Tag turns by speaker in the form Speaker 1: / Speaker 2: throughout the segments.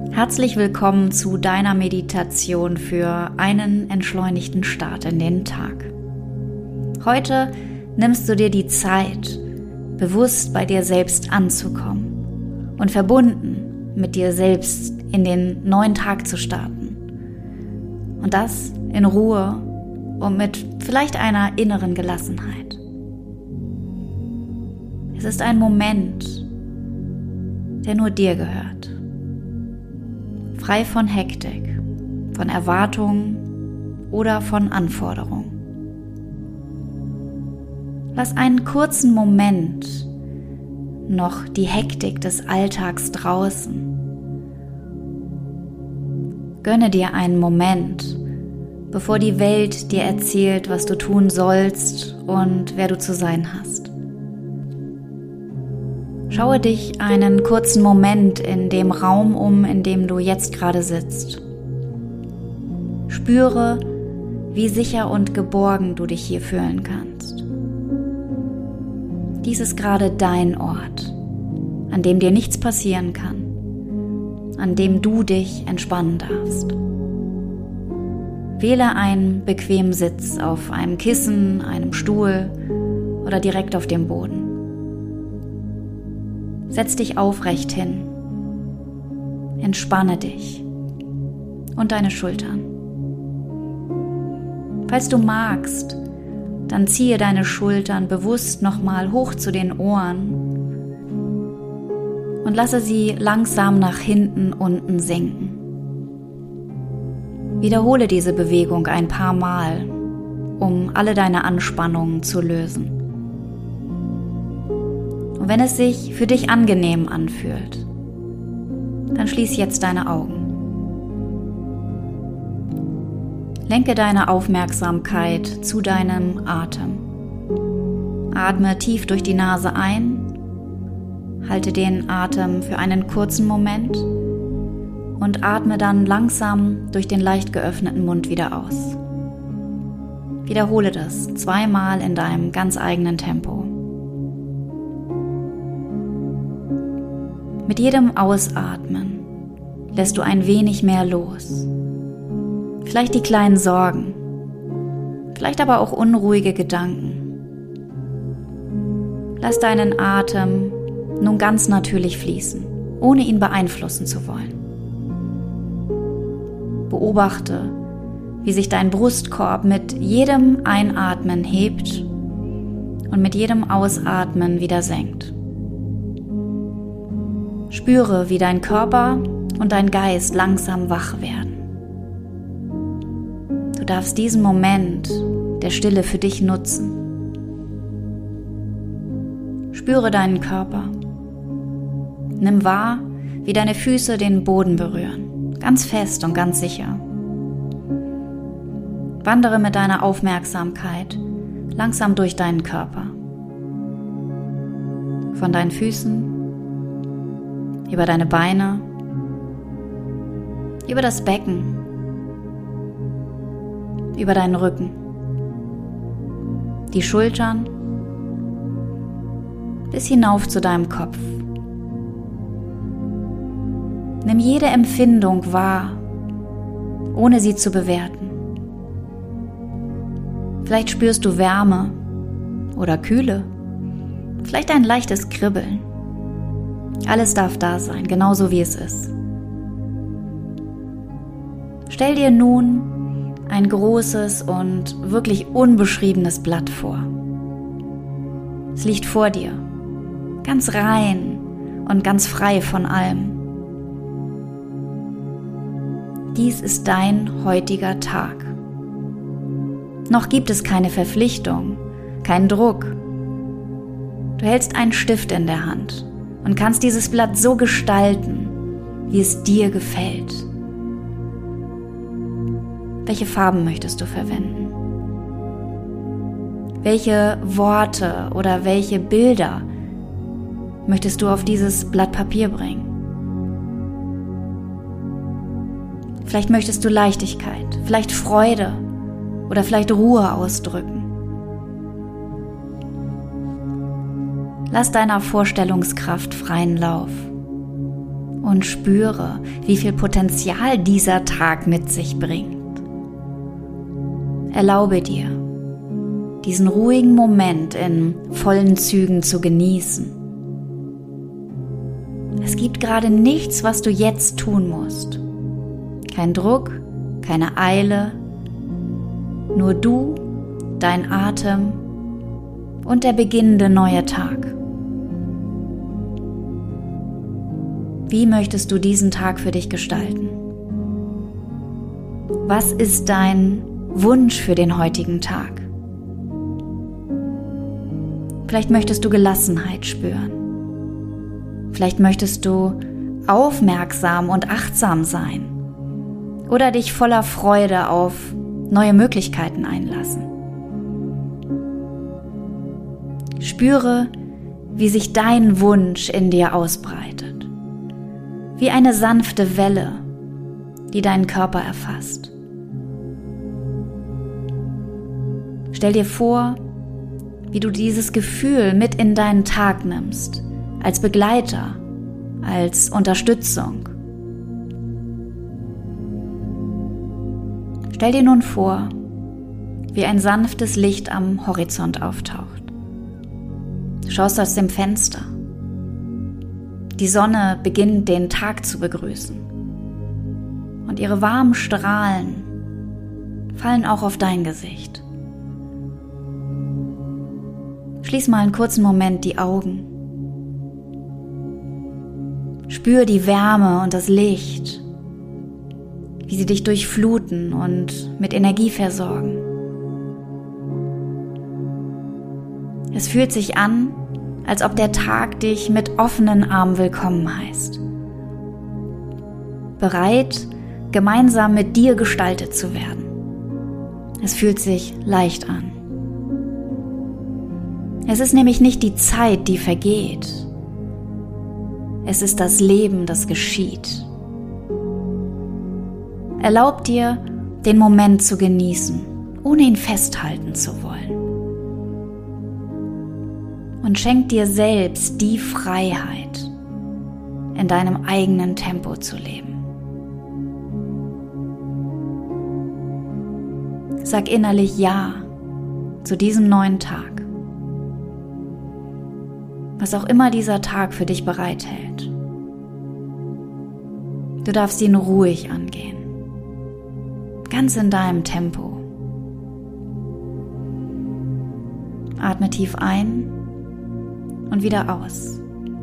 Speaker 1: Herzlich willkommen zu deiner Meditation für einen entschleunigten Start in den Tag. Heute nimmst du dir die Zeit, bewusst bei dir selbst anzukommen und verbunden mit dir selbst in den neuen Tag zu starten. Und das in Ruhe und mit vielleicht einer inneren Gelassenheit. Es ist ein Moment, der nur dir gehört. Frei von Hektik, von Erwartungen oder von Anforderungen. Lass einen kurzen Moment noch die Hektik des Alltags draußen. Gönne dir einen Moment, bevor die Welt dir erzählt, was du tun sollst und wer du zu sein hast. Schaue dich einen kurzen Moment in dem Raum um, in dem du jetzt gerade sitzt. Spüre, wie sicher und geborgen du dich hier fühlen kannst. Dies ist gerade dein Ort, an dem dir nichts passieren kann, an dem du dich entspannen darfst. Wähle einen bequemen Sitz auf einem Kissen, einem Stuhl oder direkt auf dem Boden. Setz dich aufrecht hin, entspanne dich und deine Schultern. Falls du magst, dann ziehe deine Schultern bewusst nochmal hoch zu den Ohren und lasse sie langsam nach hinten unten sinken. Wiederhole diese Bewegung ein paar Mal, um alle deine Anspannungen zu lösen. Und wenn es sich für dich angenehm anfühlt, dann schließ jetzt deine Augen. Lenke deine Aufmerksamkeit zu deinem Atem. Atme tief durch die Nase ein, halte den Atem für einen kurzen Moment und atme dann langsam durch den leicht geöffneten Mund wieder aus. Wiederhole das 2-mal in deinem ganz eigenen Tempo. Mit jedem Ausatmen lässt du ein wenig mehr los. Vielleicht die kleinen Sorgen, vielleicht aber auch unruhige Gedanken. Lass deinen Atem nun ganz natürlich fließen, ohne ihn beeinflussen zu wollen. Beobachte, wie sich dein Brustkorb mit jedem Einatmen hebt und mit jedem Ausatmen wieder senkt. Spüre, wie dein Körper und dein Geist langsam wach werden. Du darfst diesen Moment der Stille für dich nutzen. Spüre deinen Körper. Nimm wahr, wie deine Füße den Boden berühren, ganz fest und ganz sicher. Wandere mit deiner Aufmerksamkeit langsam durch deinen Körper. Von deinen Füßen, über deine Beine, über das Becken, über deinen Rücken, die Schultern, bis hinauf zu deinem Kopf. Nimm jede Empfindung wahr, ohne sie zu bewerten. Vielleicht spürst du Wärme oder Kühle, vielleicht ein leichtes Kribbeln. Alles darf da sein, genauso wie es ist. Stell dir nun ein großes und wirklich unbeschriebenes Blatt vor. Es liegt vor dir, ganz rein und ganz frei von allem. Dies ist dein heutiger Tag. Noch gibt es keine Verpflichtung, keinen Druck. Du hältst einen Stift in der Hand und kannst dieses Blatt so gestalten, wie es dir gefällt. Welche Farben möchtest du verwenden? Welche Worte oder welche Bilder möchtest du auf dieses Blatt Papier bringen? Vielleicht möchtest du Leichtigkeit, vielleicht Freude oder vielleicht Ruhe ausdrücken. Lass deiner Vorstellungskraft freien Lauf und spüre, wie viel Potenzial dieser Tag mit sich bringt. Erlaube dir, diesen ruhigen Moment in vollen Zügen zu genießen. Es gibt gerade nichts, was du jetzt tun musst. Kein Druck, keine Eile, nur du, dein Atem und der beginnende neue Tag. Wie möchtest du diesen Tag für dich gestalten? Was ist dein Wunsch für den heutigen Tag? Vielleicht möchtest du Gelassenheit spüren. Vielleicht möchtest du aufmerksam und achtsam sein oder dich voller Freude auf neue Möglichkeiten einlassen. Spüre, wie sich dein Wunsch in dir ausbreitet, wie eine sanfte Welle, die deinen Körper erfasst. Stell dir vor, wie du dieses Gefühl mit in deinen Tag nimmst, als Begleiter, als Unterstützung. Stell dir nun vor, wie ein sanftes Licht am Horizont auftaucht. Du schaust aus dem Fenster. Die Sonne beginnt, den Tag zu begrüßen. Und ihre warmen Strahlen fallen auch auf dein Gesicht. Schließ mal einen kurzen Moment die Augen. Spür die Wärme und das Licht, wie sie dich durchfluten und mit Energie versorgen. Es fühlt sich an, als ob der Tag dich mit offenen Armen willkommen heißt. Bereit, gemeinsam mit dir gestaltet zu werden. Es fühlt sich leicht an. Es ist nämlich nicht die Zeit, die vergeht. Es ist das Leben, das geschieht. Erlaub dir, den Moment zu genießen, ohne ihn festhalten zu wollen. Und schenk dir selbst die Freiheit, in deinem eigenen Tempo zu leben. Sag innerlich Ja zu diesem neuen Tag. Was auch immer dieser Tag für dich bereithält. Du darfst ihn ruhig angehen, ganz in deinem Tempo. Atme tief ein und wieder aus.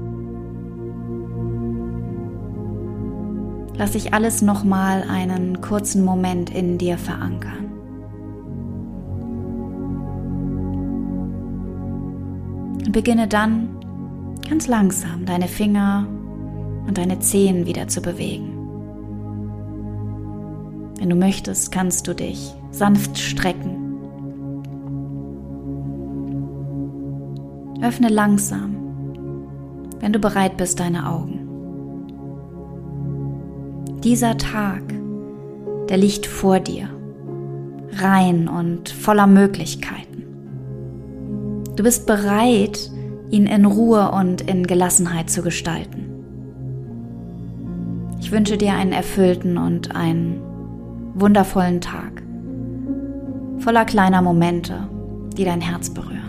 Speaker 1: Lass sich alles nochmal einen kurzen Moment in dir verankern. Und beginne dann ganz langsam deine Finger und deine Zehen wieder zu bewegen. Wenn du möchtest, kannst du dich sanft strecken. Öffne langsam, wenn du bereit bist, deine Augen. Dieser Tag, der liegt vor dir, rein und voller Möglichkeiten. Du bist bereit, ihn in Ruhe und in Gelassenheit zu gestalten. Ich wünsche dir einen erfüllten und einen wundervollen Tag, voller kleiner Momente, die dein Herz berühren.